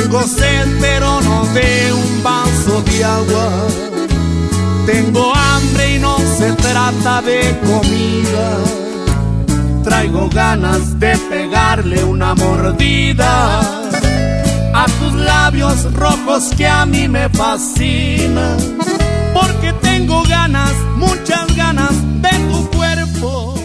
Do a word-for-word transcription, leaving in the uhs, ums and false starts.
Tengo sed pero no de un vaso de agua. Tengo hambre y no se trata de comida. Traigo ganas de pegarle una mordida a tus labios rojos que a mí me fascinan. Porque tengo ganas, muchas ganas de tu cuerpo.